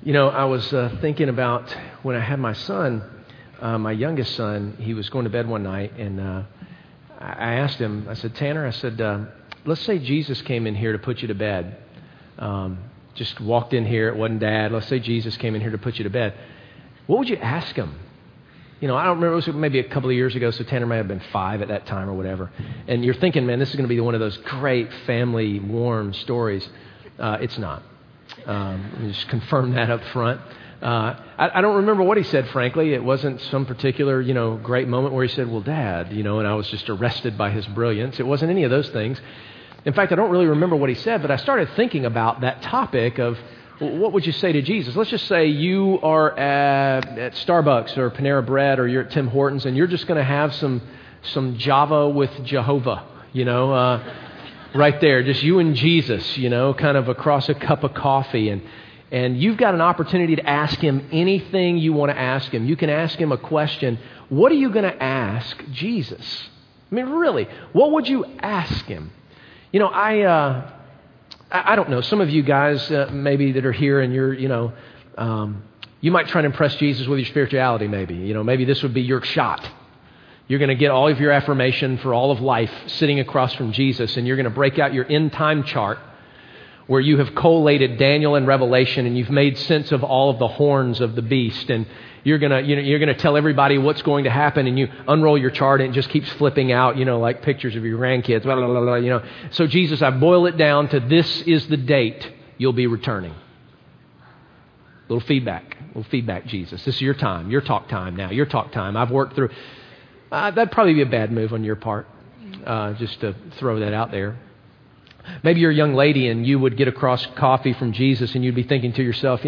I was thinking about when I had my son, my youngest son. He was going to bed one night, and I asked him, I said, Tanner, I said, let's say Jesus came in here to put you to bed. Just walked in here, it wasn't Dad. Let's say Jesus came in here to put you to bed. What would you ask him? I don't remember, it was maybe a couple of years ago, so Tanner may have been 5 at that time or whatever. And you're thinking, man, this is going to be one of those great family warm stories. It's not. Let me just confirm that up front. I don't remember what he said, frankly. It wasn't some particular, great moment where he said, well, Dad, and I was just arrested by his brilliance. It wasn't any of those things. In fact, I don't really remember what he said, but I started thinking about that topic of, what would you say to Jesus? Let's just say you are at Starbucks or Panera Bread, or you're at Tim Hortons, and you're just going to have some Java with Jehovah, right there, just you and Jesus, kind of across a cup of coffee. And you've got an opportunity to ask him anything you want to ask him. You can ask him a question. What are you going to ask Jesus? I mean, really, what would you ask him? I don't know. Some of you guys maybe that are here and you're, you might try to impress Jesus with your spirituality maybe. Maybe this would be your shot. You're going to get all of your affirmation for all of life sitting across from Jesus, and you're going to break out your end time chart where you have collated Daniel and Revelation, and you've made sense of all of the horns of the beast, and you're going to tell everybody what's going to happen, and you unroll your chart and it just keeps flipping out, like pictures of your grandkids, blah, blah, blah, blah, So Jesus, I boil it down to this is the date you'll be returning. Little feedback, Jesus. This is your time, your talk time now, your talk time. I've worked through. That'd probably be a bad move on your part, just to throw that out there. Maybe you're a young lady and you would get across coffee from Jesus and you'd be thinking to yourself,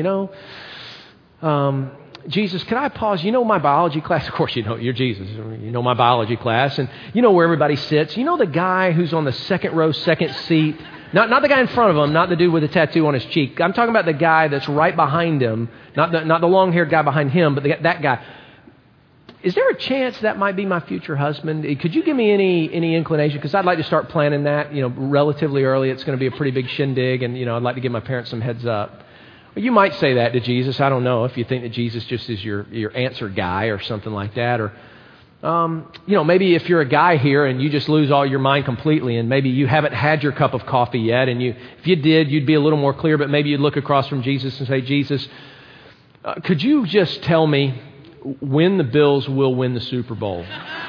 Jesus, can I pause? My biology class? Of course you're Jesus. My biology class. And where everybody sits. The guy who's on the second row, second seat. Not the guy in front of him, not the dude with a tattoo on his cheek. I'm talking about the guy that's right behind him. Not the long-haired guy behind him, but that guy. Is there a chance that might be my future husband? Could you give me any inclination? Because I'd like to start planning that, relatively early. It's going to be a pretty big shindig, and, I'd like to give my parents some heads up. Well, you might say that to Jesus. I don't know if you think that Jesus just is your answer guy or something like that. Or, maybe if you're a guy here and you just lose all your mind completely, and maybe you haven't had your cup of coffee yet, and if you did, you'd be a little more clear, but maybe you'd look across from Jesus and say, Jesus, could you just tell me when the Bills will win the Super Bowl?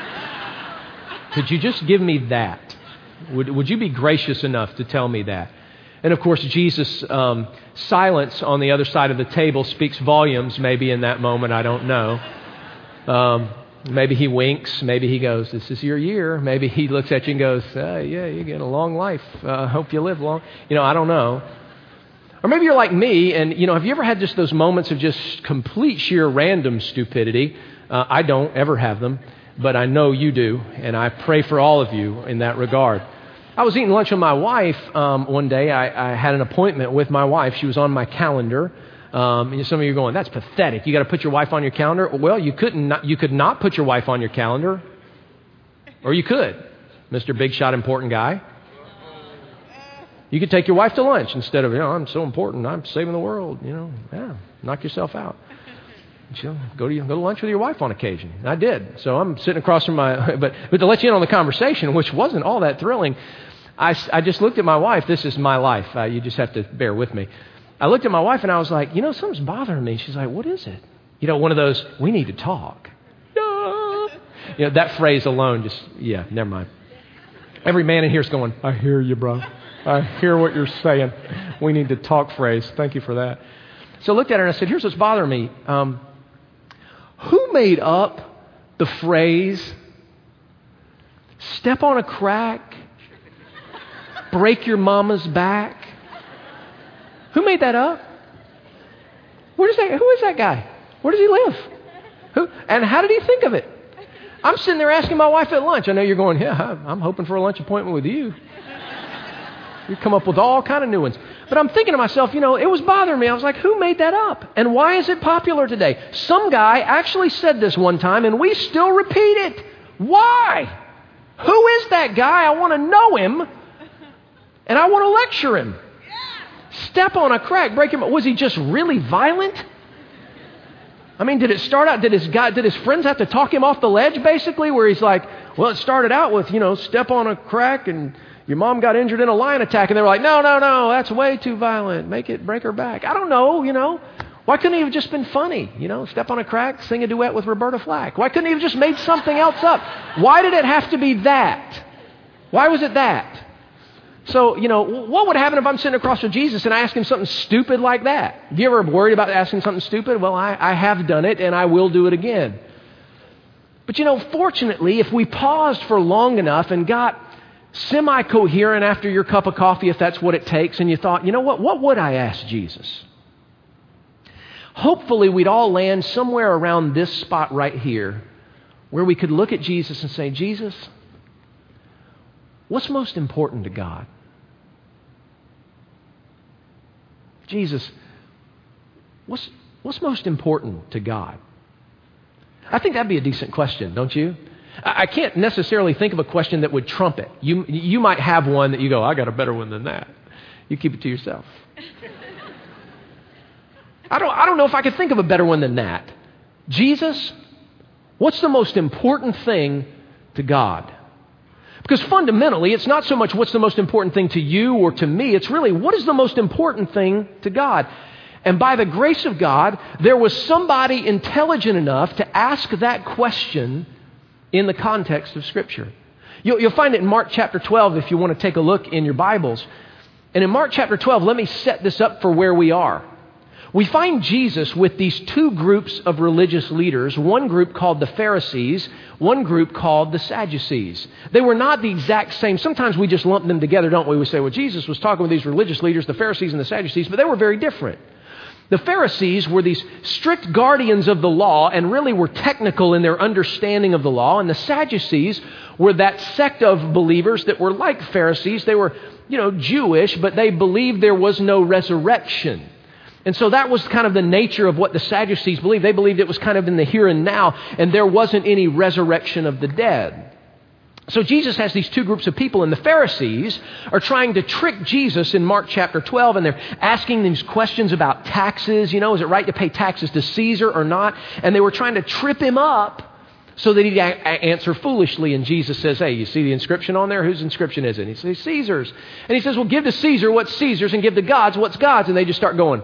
Could you just give me that? Would you be gracious enough to tell me that? And of course, Jesus' silence on the other side of the table speaks volumes maybe in that moment. I don't know. Maybe he winks. Maybe he goes, this is your year. Maybe he looks at you and goes, yeah, you're getting a long life. Hope you live long. I don't know. Or maybe you're like me, and, have you ever had just those moments of just complete sheer random stupidity? I don't ever have them, but I know you do, and I pray for all of you in that regard. I was eating lunch with my wife one day. I had an appointment with my wife. She was on my calendar. And some of you are going, that's pathetic. You got to put your wife on your calendar. Well, you could not put your wife on your calendar, or you could, Mr. Big Shot Important Guy. You could take your wife to lunch instead of, I'm so important, I'm saving the world, knock yourself out. Go to lunch with your wife on occasion. And I did. So I'm sitting across from but to let you in on the conversation, which wasn't all that thrilling, I just looked at my wife. This is my life. You just have to bear with me. I looked at my wife and I was like, something's bothering me. She's like, what is it? One of those, we need to talk. That phrase alone never mind. Every man in here is going, I hear you, bro. I hear what you're saying. We need to talk phrase. Thank you for that. So I looked at her and I said, here's what's bothering me. Who made up the phrase, step on a crack, break your mama's back? Who made that up? Who is that guy? Where does he live? And how did he think of it? I'm sitting there asking my wife at lunch. I know you're going, yeah, I'm hoping for a lunch appointment with you. You come up with all kind of new ones. But I'm thinking to myself, it was bothering me. I was like, who made that up? And why is it popular today? Some guy actually said this one time, and we still repeat it. Why? Who is that guy? I want to know him, and I want to lecture him. Step on a crack, break him. Was he just really violent? I mean, did it start out, did his friends have to talk him off the ledge, basically, where he's like, well, it started out with, step on a crack and your mom got injured in a lion attack, and they were like, no, that's way too violent. Break her back. I don't know, Why couldn't he have just been funny? Step on a crack, sing a duet with Roberta Flack. Why couldn't he have just made something else up? Why did it have to be that? Why was it that? So, what would happen if I'm sitting across from Jesus and I ask him something stupid like that? Have you ever worried about asking something stupid? Well, I have done it and I will do it again. But, fortunately, if we paused for long enough and got semi-coherent after your cup of coffee, if that's what it takes, and you thought, what would I ask Jesus? Hopefully, we'd all land somewhere around this spot right here where we could look at Jesus and say, Jesus, what's most important to God? Jesus, what's most important to God? I think that'd be a decent question, don't you? I can't necessarily think of a question that would trump it. You might have one that you go, I got a better one than that. You keep it to yourself. I don't know if I could think of a better one than that. Jesus, what's the most important thing to God? Because fundamentally, it's not so much what's the most important thing to you or to me. It's really what is the most important thing to God. And by the grace of God, there was somebody intelligent enough to ask that question in the context of Scripture. You'll find it in Mark chapter 12 if you want to take a look in your Bibles. And in Mark chapter 12, let me set this up for where we are. We find Jesus with these two groups of religious leaders, one group called the Pharisees, one group called the Sadducees. They were not the exact same. Sometimes we just lump them together, don't we? We say, well, Jesus was talking with these religious leaders, the Pharisees and the Sadducees, but they were very different. The Pharisees were these strict guardians of the law and really were technical in their understanding of the law. And the Sadducees were that sect of believers that were like Pharisees. They were, Jewish, but they believed there was no resurrection. And so that was kind of the nature of what the Sadducees believed. They believed it was kind of in the here and now, and there wasn't any resurrection of the dead. So Jesus has these two groups of people, and the Pharisees are trying to trick Jesus in Mark chapter 12, and they're asking these questions about taxes. Is it right to pay taxes to Caesar or not? And they were trying to trip him up so that he'd answer foolishly. And Jesus says, hey, you see the inscription on there? Whose inscription is it? And he says, Caesar's. And he says, well, give to Caesar what's Caesar's and give to God's what's God's. And they just start going,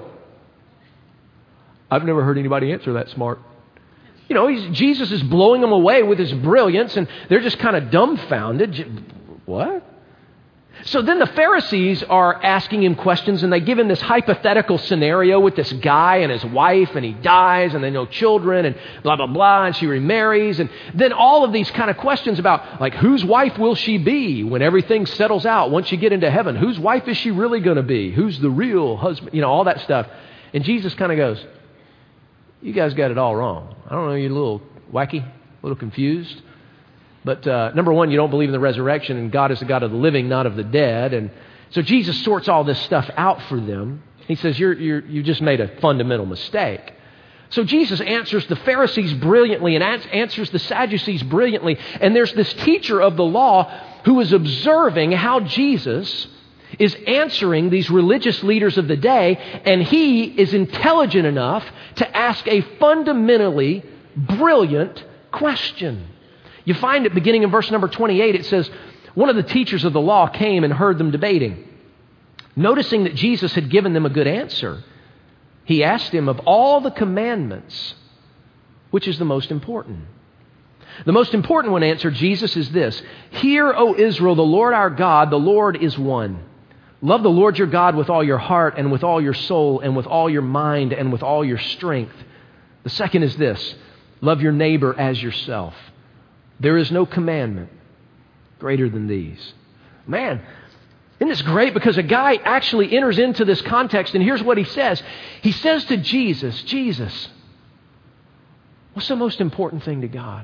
I've never heard anybody answer that smart. Jesus is blowing them away with his brilliance, and they're just kind of dumbfounded. What? So then the Pharisees are asking him questions, and they give him this hypothetical scenario with this guy and his wife, and he dies, and they no children, and blah, blah, blah, and she remarries. And then all of these kind of questions about, like, whose wife will she be when everything settles out? Once you get into heaven, whose wife is she really going to be? Who's the real husband? All that stuff. And Jesus kind of goes, you guys got it all wrong. I don't know, you're a little wacky, a little confused. But number one, you don't believe in the resurrection, and God is the God of the living, not of the dead. And so Jesus sorts all this stuff out for them. He says, you just made a fundamental mistake. So Jesus answers the Pharisees brilliantly and answers the Sadducees brilliantly. And there's this teacher of the law who is observing how Jesus is answering these religious leaders of the day, and he is intelligent enough to ask a fundamentally brilliant question. You find it beginning in verse number 28. It says, one of the teachers of the law came and heard them debating. Noticing that Jesus had given them a good answer, he asked him, of all the commandments, which is the most important? The most important one, answered Jesus, is this: Hear, O Israel, the Lord our God, the Lord is one. Love the Lord your God with all your heart and with all your soul and with all your mind and with all your strength. The second is this: love your neighbor as yourself. There is no commandment greater than these. Man, isn't this great? Because a guy actually enters into this context, and here's what he says. He says to Jesus, Jesus, what's the most important thing to God?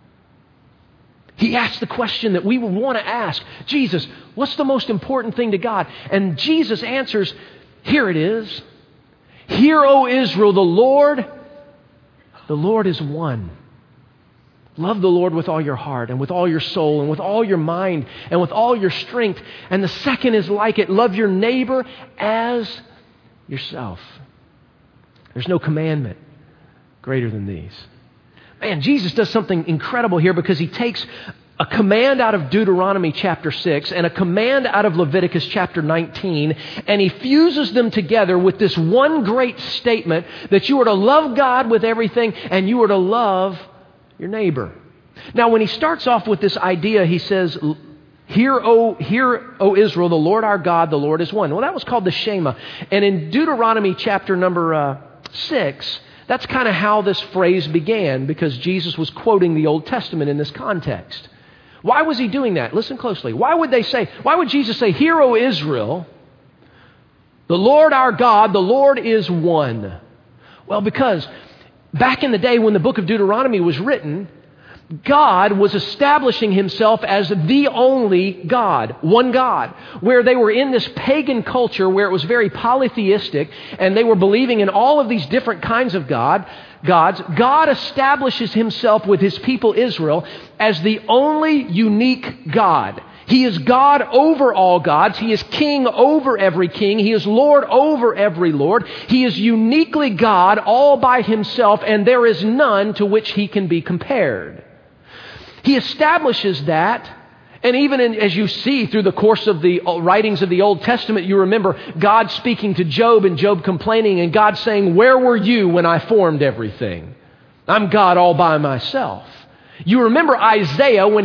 He asks the question that we would want to ask. Jesus, what's the most important thing to God? And Jesus answers, here it is. Hear, O Israel, the Lord is one. Love the Lord with all your heart and with all your soul and with all your mind and with all your strength. And the second is like it. Love your neighbor as yourself. There's no commandment greater than these. Man, Jesus does something incredible here because he takes a command out of Deuteronomy chapter 6 and a command out of Leviticus chapter 19, and he fuses them together with this one great statement that you are to love God with everything and you are to love your neighbor. Now, when he starts off with this idea, he says, Hear, O Israel, the Lord our God, the Lord is one. Well, that was called the Shema. And in Deuteronomy chapter number 6, that's kind of how this phrase began, because Jesus was quoting the Old Testament in this context. Why was he doing that? Listen closely. Why would Jesus say, Hear, O Israel, the Lord our God, the Lord is one? Well, because back in the day when the book of Deuteronomy was written, God was establishing himself as the only God, one God, where they were in this pagan culture where it was very polytheistic and they were believing in all of these different kinds of gods. God establishes himself with his people Israel as the only unique God. He is God over all gods. He is king over every king. He is Lord over every Lord. He is uniquely God all by himself, and there is none to which he can be compared. He establishes that, and even as you see through the course of the writings of the Old Testament, you remember God speaking to Job and Job complaining and God saying, Where were you when I formed everything? I'm God all by myself. You remember Isaiah when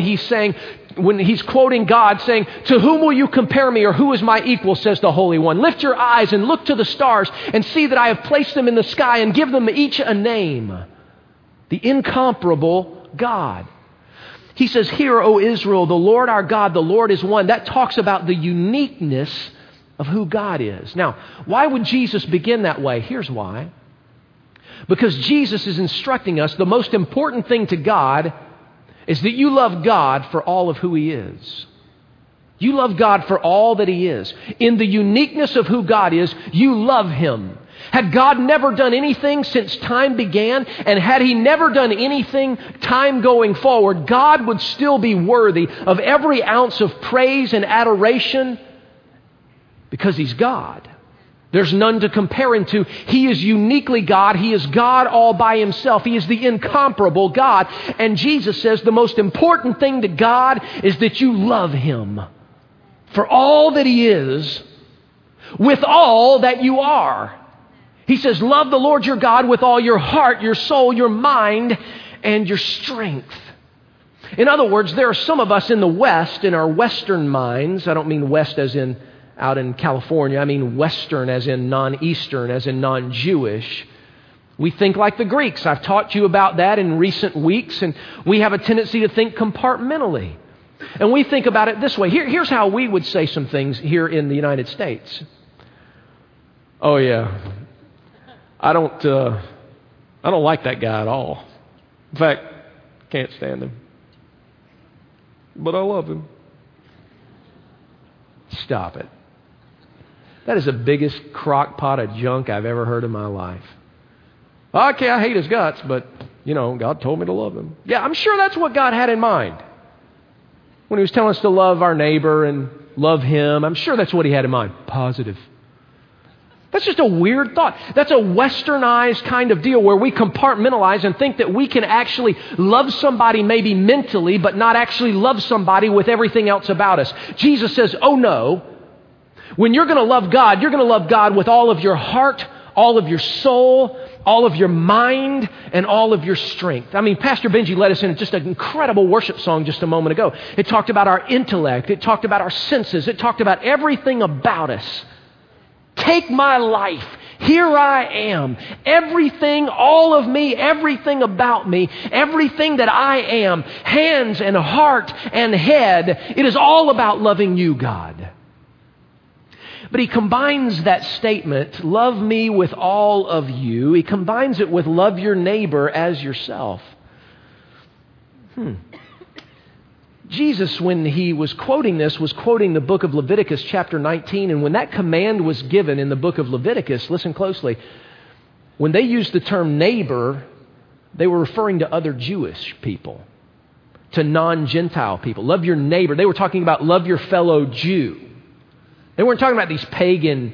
he's quoting God saying, To whom will you compare me, or who is my equal, says the Holy One? Lift your eyes and look to the stars and see that I have placed them in the sky and give them each a name. The incomparable God. He says, Hear, O Israel, the Lord our God, the Lord is one. That talks about the uniqueness of who God is. Now, why would Jesus begin that way? Here's why. Because Jesus is instructing us the most important thing to God is that you love God for all of who He is. You love God for all that He is. In the uniqueness of who God is, you love Him. Had God never done anything since time began, and had He never done anything time going forward, God would still be worthy of every ounce of praise and adoration because He's God. There's none to compare Him to. He is uniquely God. He is God all by Himself. He is the incomparable God. And Jesus says the most important thing to God is that you love Him for all that He is, with all that you are. He says, love the Lord your God with all your heart, your soul, your mind, and your strength. In other words, there are some of us in the West, in our Western minds. I don't mean West as in out in California. I mean Western as in non-Eastern, as in non-Jewish. We think like the Greeks. I've taught you about that in recent weeks, and we have a tendency to think compartmentally. And we think about it this way. Here's how we would say some things here in the United States. Oh yeah, I don't like that guy at all. In fact, can't stand him. But I love him. Stop it. That is the biggest crock pot of junk I've ever heard in my life. Okay, I hate his guts, but, God told me to love him. Yeah, I'm sure that's what God had in mind when He was telling us to love our neighbor and love Him. I'm sure that's what He had in mind. Positive. That's just a weird thought. That's a westernized kind of deal where we compartmentalize and think that we can actually love somebody maybe mentally, but not actually love somebody with everything else about us. Jesus says, oh no. When you're going to love God, you're going to love God with all of your heart, all of your soul, all of your mind, and all of your strength. I mean, Pastor Benji led us in just an incredible worship song just a moment ago. It talked about our intellect. It talked about our senses. It talked about everything about us. Take my life. Here I am. Everything, all of me, everything about me, everything that I am, hands and heart and head, it is all about loving you, God. But He combines that statement, love me with all of you, He combines it with love your neighbor as yourself. Jesus, when He was quoting this, was quoting the book of Leviticus chapter 19. And when that command was given in the book of Leviticus, listen closely, when they used the term neighbor, they were referring to other Jewish people, to non-Gentile people. Love your neighbor. They were talking about love your fellow Jew. They weren't talking about these pagan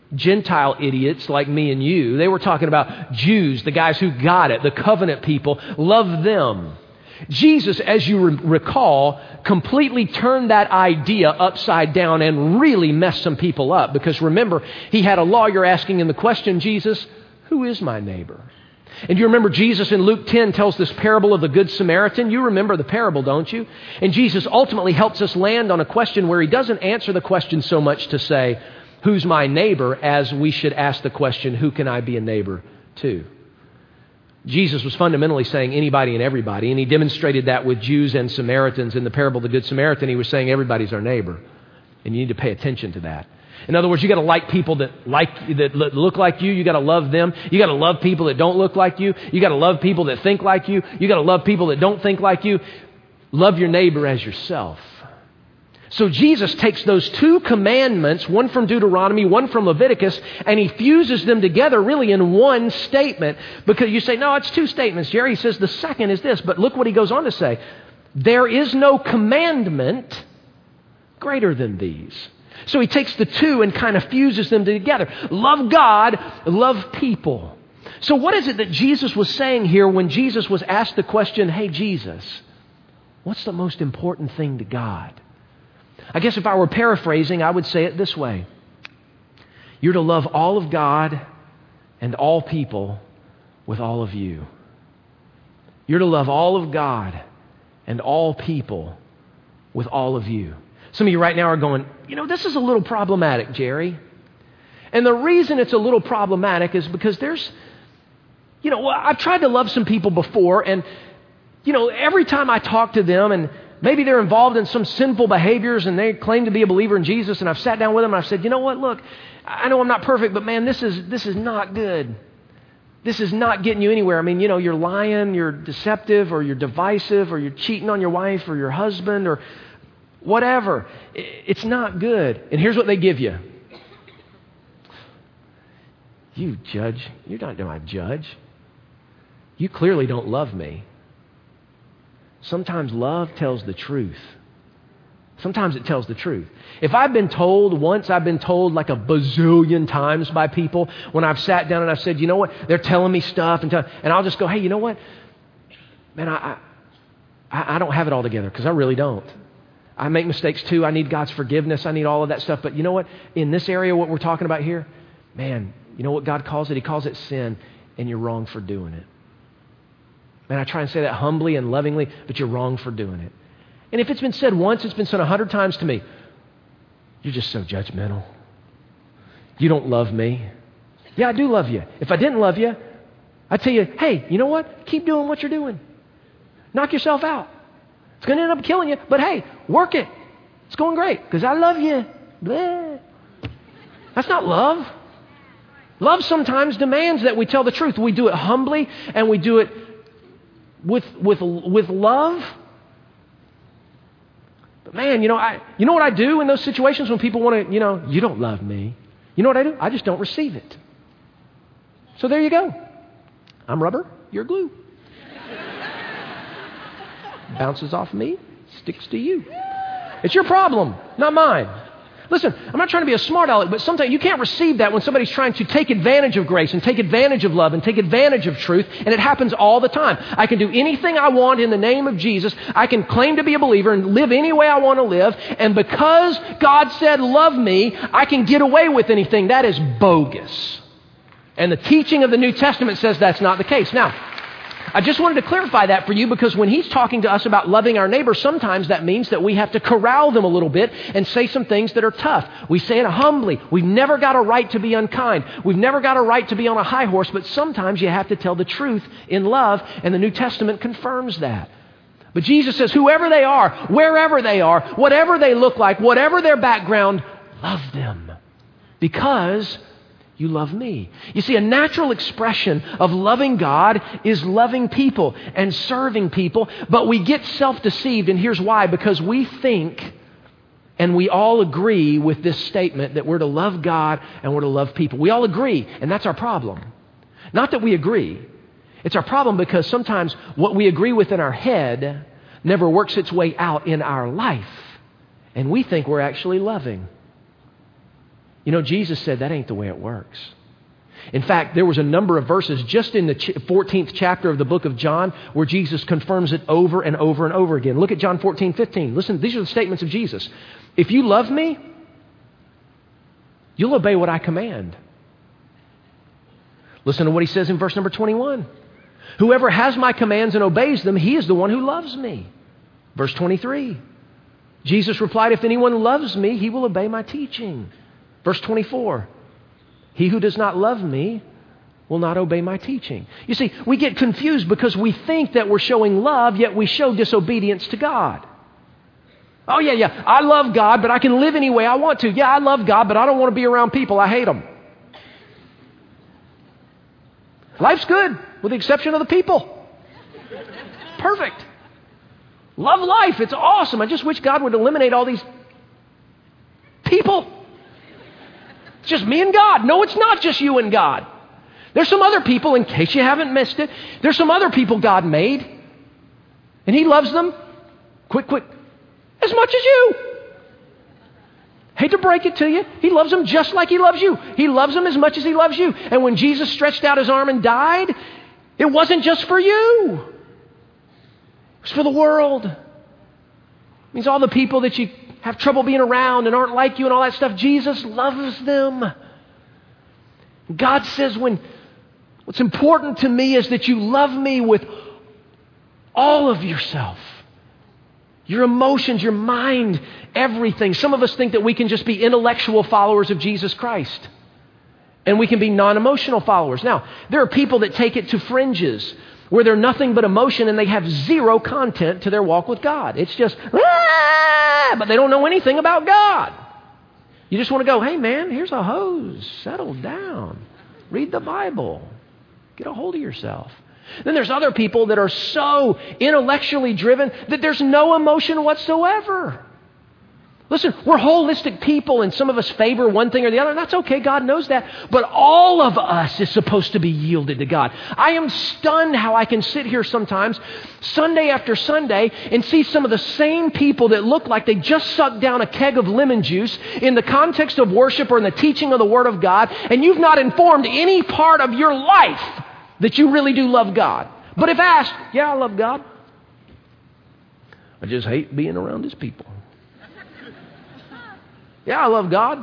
Gentile idiots like me and you. They were talking about Jews, the guys who got it, the covenant people. Love them. Jesus, as you recall, completely turned that idea upside down and really messed some people up. Because remember, he had a lawyer asking him the question, Jesus, who is my neighbor? And you remember Jesus in Luke 10 tells this parable of the Good Samaritan. You remember the parable, don't you? And Jesus ultimately helps us land on a question where he doesn't answer the question so much to say, who's my neighbor, as we should ask the question, who can I be a neighbor to? Jesus was fundamentally saying anybody and everybody, and he demonstrated that with Jews and Samaritans in the parable of the Good Samaritan. He was saying everybody's our neighbor, and you need to pay attention to that. In other words, you got to like people that look like you. You got to love them. You got to love people that don't look like you. You got to love people that think like you. You got to love people that don't think like you. Love your neighbor as yourself. So Jesus takes those two commandments, one from Deuteronomy, one from Leviticus, and he fuses them together really in one statement. Because you say, no, it's two statements. Jerry says the second is this, but look what he goes on to say. There is no commandment greater than these. So he takes the two and kind of fuses them together. Love God, love people. So what is it that Jesus was saying here when Jesus was asked the question, hey, Jesus, what's the most important thing to God? I guess if I were paraphrasing, I would say it this way. You're to love all of God and all people with all of you. You're to love all of God and all people with all of you. Some of you right now are going, this is a little problematic, Jerry. And the reason it's a little problematic is because there's, I've tried to love some people before, and, every time I talk to them and maybe they're involved in some sinful behaviors and they claim to be a believer in Jesus, and I've sat down with them and I've said, you know what, look, I know I'm not perfect, but man, this is not good. This is not getting you anywhere. I mean, you're lying, you're deceptive, or you're divisive, or you're cheating on your wife or your husband or whatever. It's not good. And here's what they give you. You judge. You're not my judge. You clearly don't love me. Sometimes love tells the truth. Sometimes it tells the truth. If I've been told once, I've been told like a bazillion times by people when I've sat down and I've said, you know what, they're telling me stuff, and I'll just go, hey, you know what, man, I don't have it all together, because I really don't. I make mistakes too. I need God's forgiveness. I need all of that stuff. But you know what, in this area, what we're talking about here, man, you know what God calls it? He calls it sin, and you're wrong for doing it. Man, I try and say that humbly and lovingly, but you're wrong for doing it. And if it's been said once, it's been said 100 times to me. You're just so judgmental. You don't love me. Yeah, I do love you. If I didn't love you, I'd tell you, hey, you know what? Keep doing what you're doing. Knock yourself out. It's going to end up killing you, but hey, work it. It's going great because I love you. Blah. That's not love. Love sometimes demands that we tell the truth. We do it humbly and we do it with love. But man, you know what I do in those situations when people want to, you don't love me. You know what I do? I just don't receive it. So there you go. I'm rubber, you're glue. Bounces off me, sticks to you. It's your problem, not mine. Listen, I'm not trying to be a smart aleck, but sometimes you can't receive that when somebody's trying to take advantage of grace and take advantage of love and take advantage of truth, and it happens all the time. I can do anything I want in the name of Jesus. I can claim to be a believer and live any way I want to live, and because God said, love me, I can get away with anything. That is bogus. And the teaching of the New Testament says that's not the case. Now, I just wanted to clarify that for you, because when he's talking to us about loving our neighbor, sometimes that means that we have to corral them a little bit and say some things that are tough. We say it humbly. We've never got a right to be unkind. We've never got a right to be on a high horse, but sometimes you have to tell the truth in love, and the New Testament confirms that. But Jesus says, whoever they are, wherever they are, whatever they look like, whatever their background, love them because you love me. You see, a natural expression of loving God is loving people and serving people, but we get self-deceived, and here's why. Because we think, and we all agree with this statement, that we're to love God and we're to love people. We all agree, and that's our problem. Not that we agree. It's our problem because sometimes what we agree with in our head never works its way out in our life, and we think we're actually loving. You know, Jesus said that ain't the way it works. In fact, there was a number of verses just in the 14th chapter of the book of John where Jesus confirms it over and over and over again. Look at John 14:15. Listen, these are the statements of Jesus. If you love me, you'll obey what I command. Listen to what he says in verse number 21. Whoever has my commands and obeys them, he is the one who loves me. Verse 23. Jesus replied, if anyone loves me, he will obey my teaching. Verse 24. He who does not love me will not obey my teaching. You see, we get confused because we think that we're showing love, yet we show disobedience to God. Oh, yeah, I love God, but I can live any way I want to. Yeah, I love God, but I don't want to be around people. I hate them. Life's good, with the exception of the people. Perfect. Love life. It's awesome. I just wish God would eliminate all these people. It's just me and God. No, it's not just you and God. There's some other people, in case you haven't missed it, there's some other people God made, and He loves them, quick, as much as you. Hate to break it to you, He loves them just like He loves you. He loves them as much as He loves you. And when Jesus stretched out His arm and died, it wasn't just for you. It was for the world. It means all the people that you have trouble being around and aren't like you and all that stuff, Jesus loves them. God says, what's important to me is that you love me with all of yourself. Your emotions, your mind, everything. Some of us think that we can just be intellectual followers of Jesus Christ. And we can be non-emotional followers. Now, there are people that take it to fringes where they're nothing but emotion and they have zero content to their walk with God. It's just, but they don't know anything about God. You just want to go, hey man, here's a hose. Settle down. Read the Bible. Get a hold of yourself. Then there's other people that are so intellectually driven that there's no emotion whatsoever. Listen, we're holistic people and some of us favor one thing or the other, and that's okay. God knows that. But all of us is supposed to be yielded to God. I am stunned how I can sit here sometimes, Sunday after Sunday, and see some of the same people that look like they just sucked down a keg of lemon juice in the context of worship or in the teaching of the Word of God, and you've not informed any part of your life that you really do love God. But if asked, yeah, I love God. I just hate being around His people. Yeah, I love God.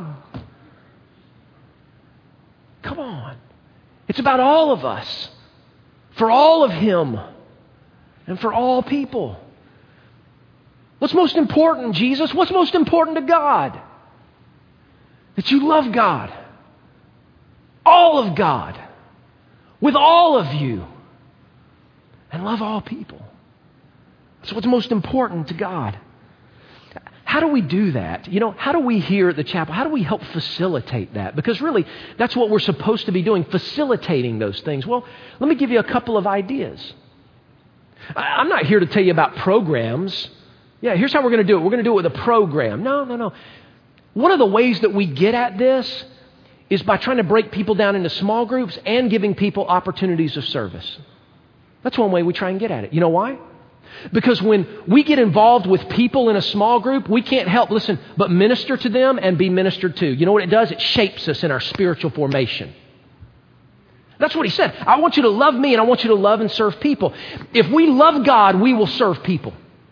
Come on. It's about all of us. For all of Him. And for all people. What's most important, Jesus? What's most important to God? That you love God. All of God. With all of you. And love all people. That's what's most important to God. How do we do that? You know, how do we here at the chapel, how do we help facilitate that? Because really, that's what we're supposed to be doing, facilitating those things. Well, let me give you a couple of ideas. I'm not here to tell you about programs. Yeah, here's how we're going to do it. We're going to do it with a program. No. One of the ways that we get at this is by trying to break people down into small groups and giving people opportunities of service. That's one way we try and get at it. You know why? Because when we get involved with people in a small group, we can't help, but minister to them and be ministered to. You know what it does? It shapes us in our spiritual formation. That's what He said. I want you to love me and I want you to love and serve people. If we love God, we will serve people.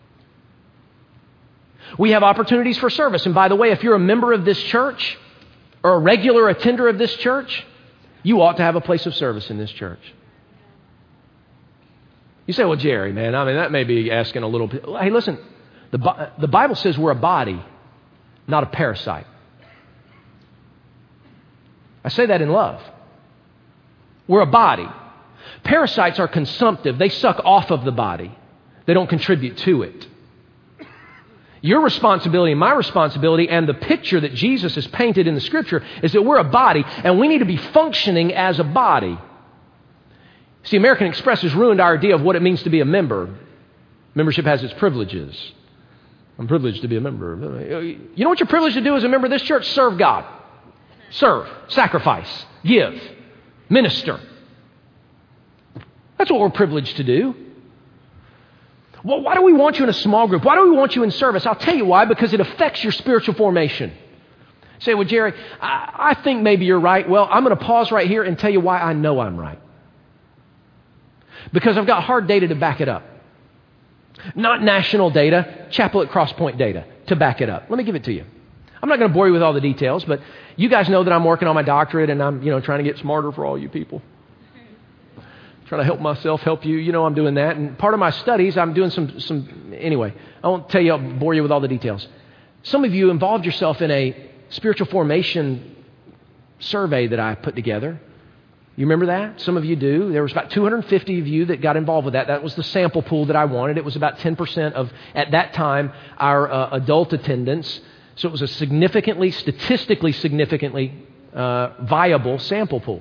We have opportunities for service. And by the way, if you're a member of this church or a regular attender of this church, you ought to have a place of service in this church. You say, well, Jerry, man, I mean, that may be asking a little bit. Hey, listen, the Bible says we're a body, not a parasite. I say that in love. We're a body. Parasites are consumptive. They suck off of the body. They don't contribute to it. Your responsibility and my responsibility and the picture that Jesus has painted in the Scripture is that we're a body and we need to be functioning as a body. See, American Express has ruined our idea of what it means to be a member. Membership has its privileges. I'm privileged to be a member. You know what you're privileged to do as a member of this church? Serve God. Serve. Sacrifice. Give. Minister. That's what we're privileged to do. Well, why do we want you in a small group? Why do we want you in service? I'll tell you why. Because it affects your spiritual formation. Say, well, Jerry, I think maybe you're right. Well, I'm going to pause right here and tell you why I know I'm right. Because I've got hard data to back it up. Not national data, Chapel at Cross Point data to back it up. Let me give it to you. I'm not going to bore you with all the details, but you guys know that I'm working on my doctorate and I'm, trying to get smarter for all you people. Trying to help myself, help you. I'm doing that. And part of my studies, I'm doing anyway, I won't tell you, I'll bore you with all the details. Some of you involved yourself in a spiritual formation survey that I put together. You remember that? Some of you do. There was about 250 of you that got involved with that. That was the sample pool that I wanted. It was about 10% of, at that time, our adult attendance. So it was a statistically significantly viable sample pool.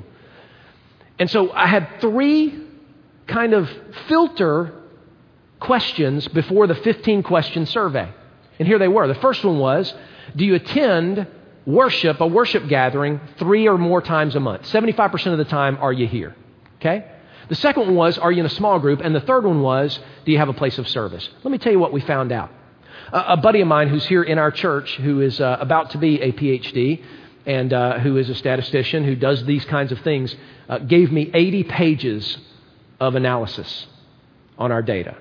And so I had 3 kind of filter questions before the 15-question survey. And here they were. The first one was, do you attend a worship gathering 3 or more times a month? 75% of the time, are you here? Okay? The second one was, are you in a small group? And the third one was, do you have a place of service? Let me tell you what we found out. A buddy of mine who's here in our church, who is about to be a PhD, and who is a statistician who does these kinds of things, gave me 80 pages of analysis on our data.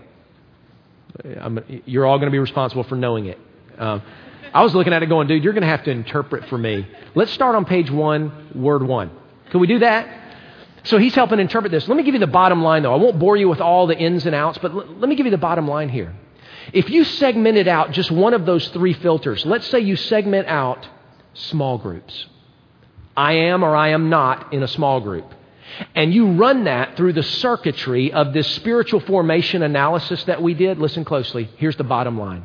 You're all going to be responsible for knowing it. I was looking at it going, dude, you're going to have to interpret for me. Let's start on page 1, word 1. Can we do that? So he's helping interpret this. Let me give you the bottom line, though. I won't bore you with all the ins and outs, but let me give you the bottom line here. If you segmented out just one of those 3 filters, let's say you segment out small groups. I am or I am not in a small group. And you run that through the circuitry of this spiritual formation analysis that we did. Listen closely. Here's the bottom line.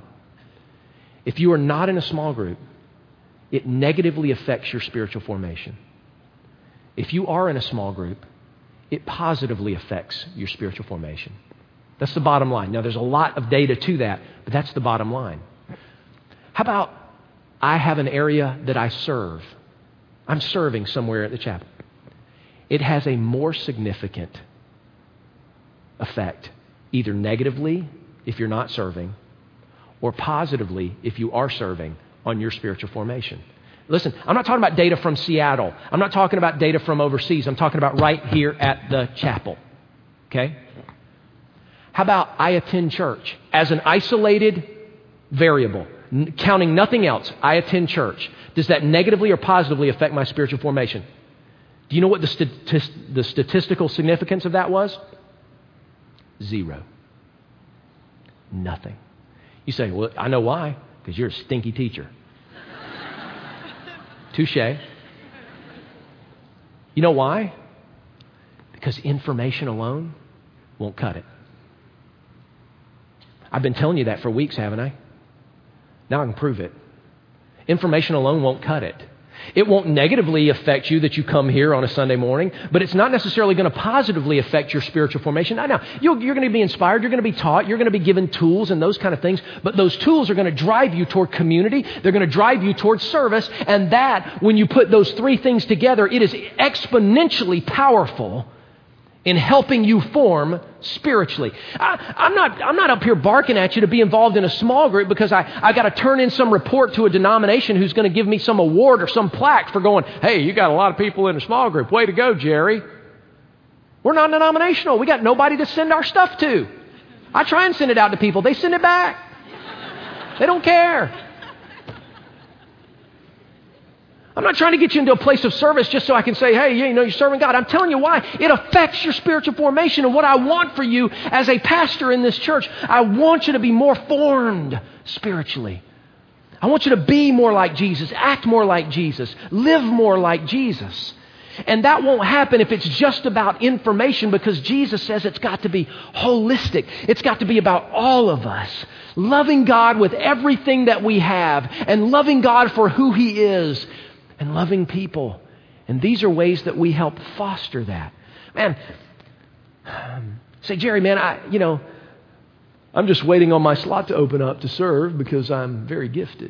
If you are not in a small group, it negatively affects your spiritual formation. If you are in a small group, it positively affects your spiritual formation. That's the bottom line. Now, there's a lot of data to that, but that's the bottom line. How about I have an area that I serve? I'm serving somewhere at the chapel. It has a more significant effect, either negatively if you're not serving, or positively if you are serving on your spiritual formation. Listen, I'm not talking about data from Seattle. I'm not talking about data from overseas. I'm talking about right here at the chapel. Okay? How about I attend church as an isolated variable, counting nothing else? I attend church. Does that negatively or positively affect my spiritual formation? Do you know what the statistical significance of that was? 0. Nothing. You say, well, I know why. Because you're a stinky teacher. Touché. You know why? Because information alone won't cut it. I've been telling you that for weeks, haven't I? Now I can prove it. Information alone won't cut it. It won't negatively affect you that you come here on a Sunday morning, but it's not necessarily going to positively affect your spiritual formation. I know you're going to be inspired, you're going to be taught, you're going to be given tools and those kind of things, but those tools are going to drive you toward community, they're going to drive you toward service, and that, when you put those 3 things together, it is exponentially powerful in helping you form spiritually. I'm not up here barking at you to be involved in a small group because I got to turn in some report to a denomination who's going to give me some award or some plaque for going, hey, you got a lot of people in a small group. Way to go, Jerry. We're not denominational. We got nobody to send our stuff to. I try and send it out to people. They send it back. They don't care. I'm not trying to get you into a place of service just so I can say, hey, you're serving God. I'm telling you why. It affects your spiritual formation. And what I want for you as a pastor in this church, I want you to be more formed spiritually. I want you to be more like Jesus, act more like Jesus, live more like Jesus. And that won't happen if it's just about information, because Jesus says it's got to be holistic. It's got to be about all of us. Loving God with everything that we have and loving God for who He is. And loving people. And these are ways that we help foster that. Man, say, Jerry, man, I'm just waiting on my slot to open up to serve because I'm very gifted.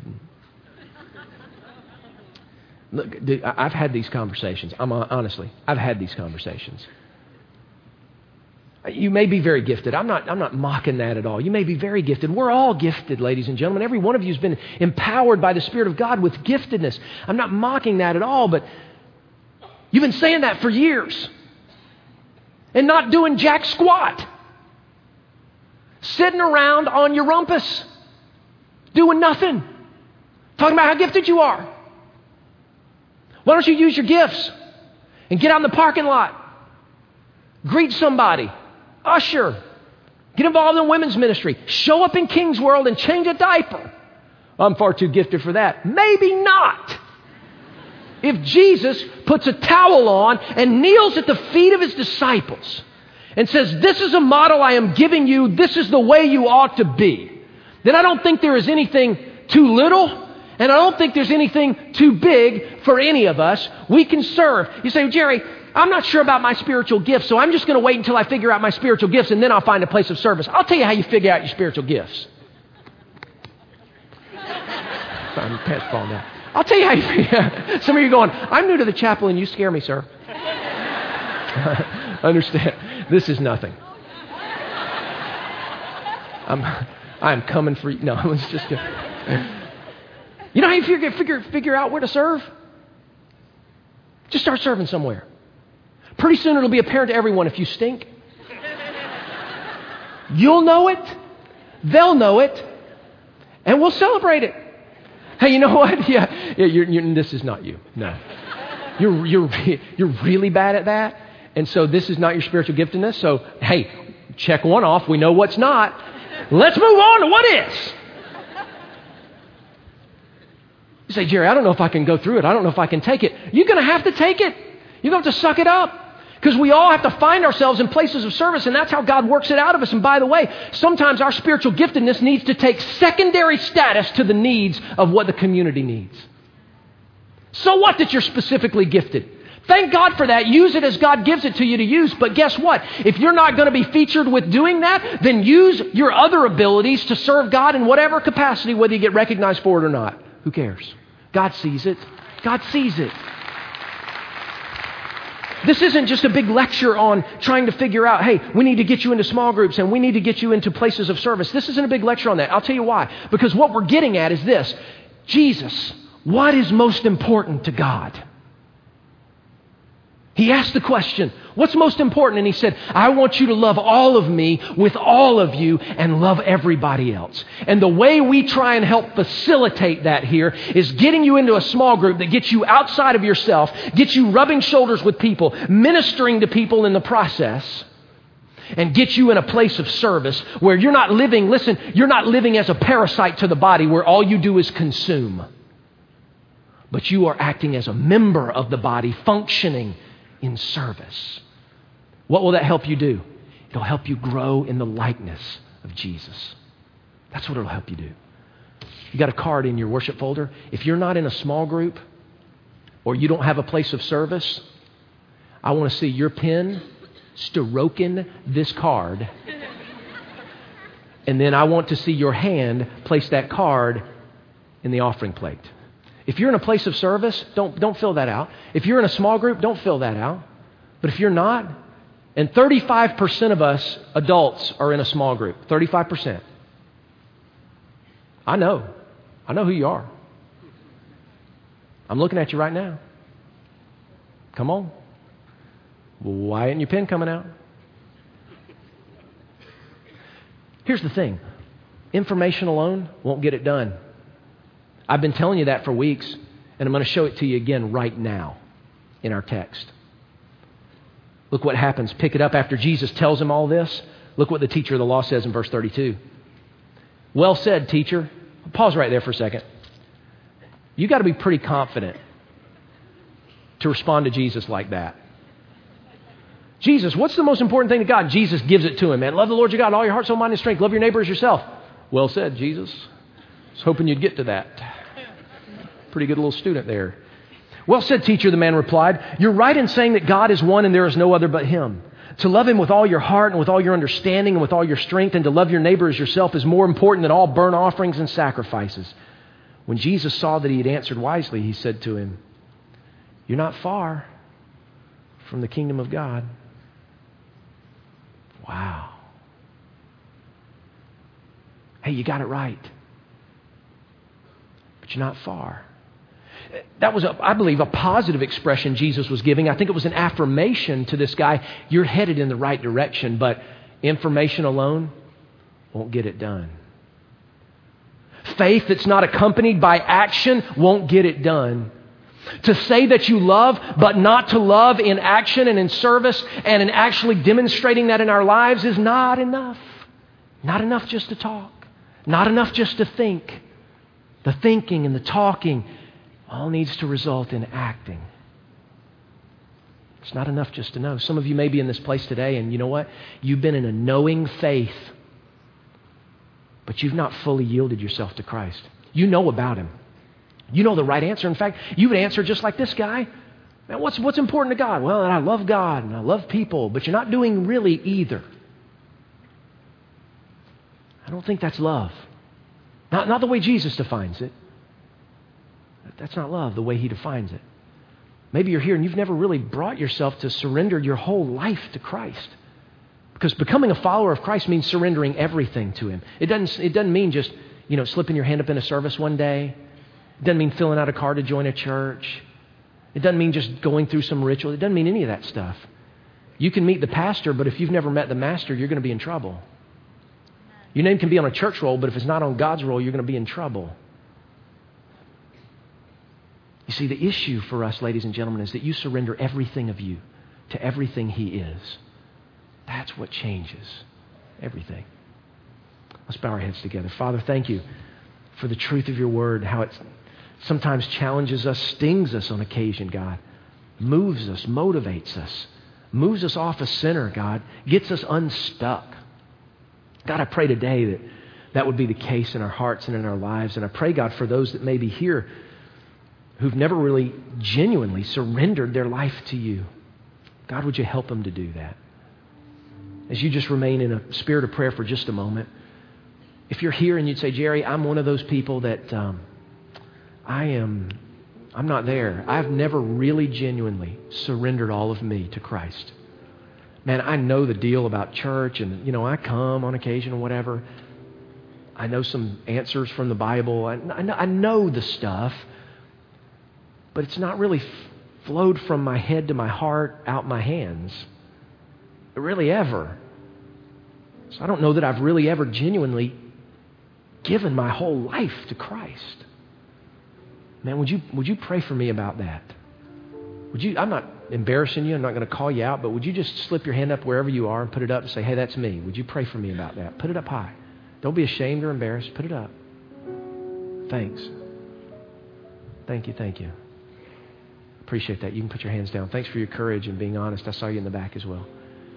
Look, dude, I've had these conversations. Honestly, I've had these conversations. You may be very gifted. I'm not mocking that at all. You may be very gifted. We're all gifted, ladies and gentlemen. Every one of you has been empowered by the Spirit of God with giftedness. I'm not mocking that at all, but you've been saying that for years and not doing jack squat. Sitting around on your rumpus, doing nothing, talking about how gifted you are. Why don't you use your gifts and get out in the parking lot, greet somebody, usher, get involved in women's ministry, show up in King's World and change a diaper? I'm far too gifted for that. Maybe not. If Jesus puts a towel on and kneels at the feet of his disciples and says, this is a model I am giving you, this is the way you ought to be, then I don't think there is anything too little, and I don't think there's anything too big for any of us. We can serve. You say, Jerry, I'm not sure about my spiritual gifts, so I'm just going to wait until I figure out my spiritual gifts, and then I'll find a place of service. I'll tell you how you figure out your spiritual gifts. Sorry, my pants falling down. I'll tell you how you figure out. Some of you are going, I'm new to the chapel, and you scare me, sir. Understand. This is nothing. I'm coming for you. No, it's just good. You know how you figure out where to serve? Just start serving somewhere. Pretty soon it'll be apparent to everyone if you stink. You'll know it. They'll know it. And we'll celebrate it. Hey, you know what? Yeah, this is not you. No. You're really bad at that. And so this is not your spiritual giftedness. So, hey, check one off. We know what's not. Let's move on to what is. You say, Jerry, I don't know if I can go through it. I don't know if I can take it. You're going to have to take it. You're going to have to suck it up. Because we all have to find ourselves in places of service, and that's how God works it out of us. And by the way, sometimes our spiritual giftedness needs to take secondary status to the needs of what the community needs. So what that you're specifically gifted? Thank God for that. Use it as God gives it to you to use. But guess what? If you're not going to be featured with doing that, then use your other abilities to serve God in whatever capacity, whether you get recognized for it or not. Who cares? God sees it. God sees it. This isn't just a big lecture on trying to figure out, hey, we need to get you into small groups and we need to get you into places of service. This isn't a big lecture on that. I'll tell you why. Because what we're getting at is this. Jesus, what is most important to God? He asked the question, what's most important? And he said, I want you to love all of me with all of you and love everybody else. And the way we try and help facilitate that here is getting you into a small group that gets you outside of yourself, gets you rubbing shoulders with people, ministering to people in the process, and get you in a place of service where you're not living, listen, you're not living as a parasite to the body where all you do is consume. But you are acting as a member of the body, functioning in service. What will that help you do? It'll help you grow in the likeness of Jesus. That's what it'll help you do. You got a card in your worship folder. If you're not in a small group or you don't have a place of service, I want to see your pen stroking this card. And then I want to see your hand place that card in the offering plate. If you're in a place of service, don't fill that out. If you're in a small group, don't fill that out. But if you're not, and 35% of us adults are in a small group, 35%. I know who you are. I'm looking at you right now. Come on. Why isn't your pen coming out? Here's the thing. Information alone won't get it done. I've been telling you that for weeks, and I'm going to show it to you again right now in our text. Look what happens. Pick it up after Jesus tells him all this. Look what the teacher of the law says in verse 32. Well said, teacher. Pause right there for a second. You got to be pretty confident to respond to Jesus like that. Jesus, what's the most important thing to God? Jesus gives it to him, man. Love the Lord your God, all your heart, soul, mind, and strength. Love your neighbor as yourself. Well said, Jesus. I was hoping you'd get to that. Pretty good little student there. Well said, teacher, the man replied. You're right in saying that God is one and there is no other but him. To love him with all your heart and with all your understanding and with all your strength and to love your neighbor as yourself is more important than all burnt offerings and sacrifices. When Jesus saw that he had answered wisely, he said to him, you're not far from the kingdom of God. Wow. Hey, you got it right. But you're not far. That was, I believe, a positive expression Jesus was giving. I think it was an affirmation to this guy. You're headed in the right direction, but information alone won't get it done. Faith that's not accompanied by action won't get it done. To say that you love, but not to love in action and in service and in actually demonstrating that in our lives is not enough. Not enough just to talk. Not enough just to think. The thinking and the talking all needs to result in acting. It's not enough just to know. Some of you may be in this place today, and you know what? You've been in a knowing faith, but you've not fully yielded yourself to Christ. You know about Him. You know the right answer. In fact, you would answer just like this guy. Man, what's important to God? Well, I love God and I love people, but you're not doing really either. I don't think that's love. Not the way Jesus defines it. That's not love, the way He defines it. Maybe you're here and you've never really brought yourself to surrender your whole life to Christ. Because becoming a follower of Christ means surrendering everything to Him. It doesn't mean just, slipping your hand up in a service one day. It doesn't mean filling out a card to join a church. It doesn't mean just going through some ritual. It doesn't mean any of that stuff. You can meet the pastor, but if you've never met the master, you're going to be in trouble. Your name can be on a church roll, but if it's not on God's roll, you're going to be in trouble. You see, the issue for us, ladies and gentlemen, is that you surrender everything of you to everything He is. That's what changes everything. Let's bow our heads together. Father, thank You for the truth of Your word, how it sometimes challenges us, stings us on occasion, God, moves us, motivates us, moves us off a center, God, gets us unstuck. God, I pray today that would be the case in our hearts and in our lives. And I pray, God, for those that may be here who've never really genuinely surrendered their life to You. God, would You help them to do that? As you just remain in a spirit of prayer for just a moment, if you're here and you'd say, Jerry, I'm one of those people that I'm not there. I've never really genuinely surrendered all of me to Christ. Man, I know the deal about church and, I come on occasion or whatever. I know some answers from the Bible. I know the stuff, but it's not really flowed from my head to my heart, out my hands. Really ever. So I don't know that I've really ever genuinely given my whole life to Christ. Man, would you pray for me about that? I'm not embarrassing you. I'm not going to call you out, but would you just slip your hand up wherever you are and put it up and say, hey, that's me. Would you pray for me about that? Put it up high. Don't be ashamed or embarrassed. Put it up. Thanks. Thank you. Appreciate that. You can put your hands down. Thanks for your courage and being honest. I saw you in the back as well.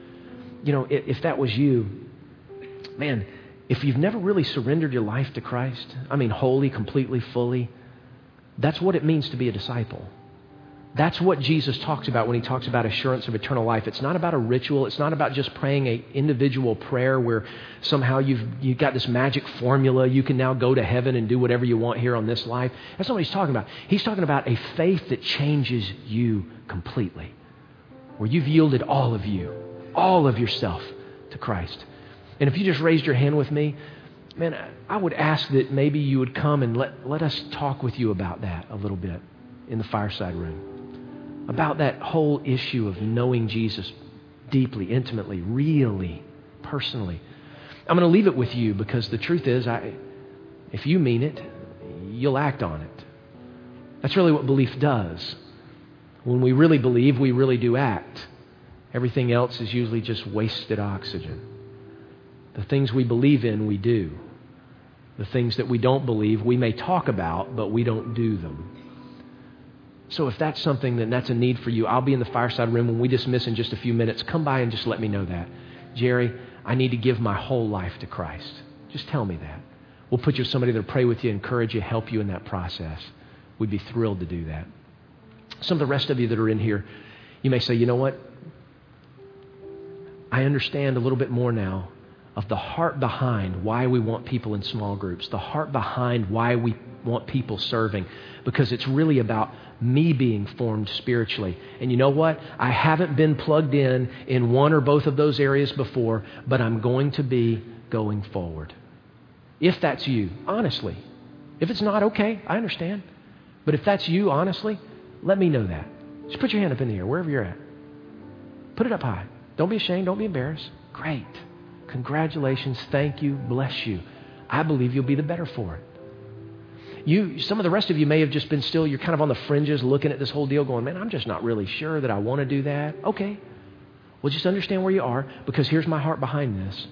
If that was you, man, if you've never really surrendered your life to Christ, wholly, completely, fully, that's what it means to be a disciple. That's what Jesus talks about when He talks about assurance of eternal life. It's not about a ritual. It's not about just praying an individual prayer where somehow you've got this magic formula. You can now go to heaven and do whatever you want here on this life. That's not what He's talking about. He's talking about a faith that changes you completely, where you've yielded all of you, all of yourself to Christ. And if you just raised your hand with me, man, I would ask that maybe you would come and let us talk with you about that a little bit in the fireside room. About that whole issue of knowing Jesus deeply, intimately, really, personally. I'm going to leave it with you because the truth is, if you mean it, you'll act on it. That's really what belief does. When we really believe, we really do act. Everything else is usually just wasted oxygen. The things we believe in, we do. The things that we don't believe, we may talk about, but we don't do them. So if that's something, then that's a need for you. I'll be in the fireside room when we dismiss in just a few minutes. Come by and just let me know that. Jerry, I need to give my whole life to Christ. Just tell me that. We'll put you with somebody that'll pray with you, encourage you, help you in that process. We'd be thrilled to do that. Some of the rest of you that are in here, you may say, you know what? I understand a little bit more now of the heart behind why we want people in small groups, the heart behind why we want people serving, because it's really about me being formed spiritually. And you know what? I haven't been plugged in one or both of those areas before, but I'm going to be going forward. If that's you, honestly. If it's not, okay, I understand. But if that's you, honestly, let me know that. Just put your hand up in the air, wherever you're at. Put it up high. Don't be ashamed. Don't be embarrassed. Great. Congratulations. Thank you. Bless you. I believe you'll be the better for it. Some of the rest of you may have just been still, you're kind of on the fringes looking at this whole deal going, man, I'm just not really sure that I want to do that. Okay. Well, just understand where you are, because here's my heart behind this.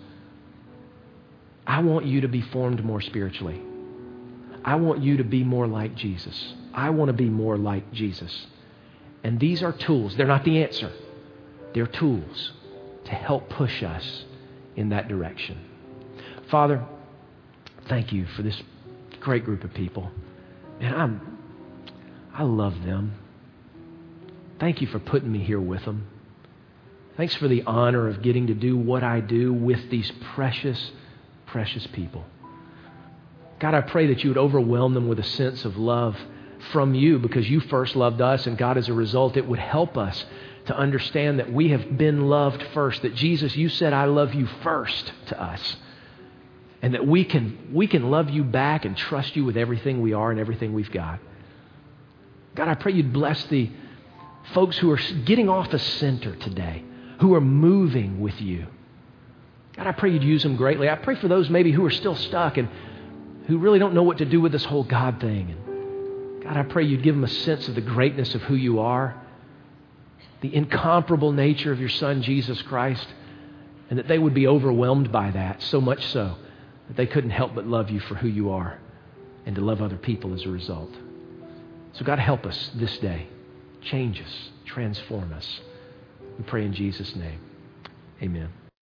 I want you to be formed more spiritually. I want you to be more like Jesus. I want to be more like Jesus. And these are tools. They're not the answer. They're tools to help push us in that direction. Father, thank you for this great group of people. Man, I love them. Thank you for putting me here with them. Thanks for the honor of getting to do what I do with these precious, precious people. God, I pray that you would overwhelm them with a sense of love from you, because you first loved us, and God, as a result, it would help us to understand that we have been loved first, that Jesus, you said, I love you first to us, and that we can love you back and trust you with everything we are and everything we've got. God, I pray you'd bless the folks who are getting off the center today, who are moving with you. God, I pray you'd use them greatly. I pray for those maybe who are still stuck and who really don't know what to do with this whole God thing. And God, I pray you'd give them a sense of the greatness of who you are, the incomparable nature of your Son, Jesus Christ, and that they would be overwhelmed by that, so much so that they couldn't help but love you for who you are and to love other people as a result. So God, help us this day. Change us. Transform us. We pray in Jesus' name. Amen.